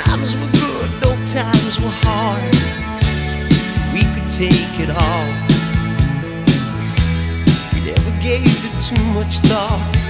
times were good, though times were hard. We could take it all. We never gave it too much thought.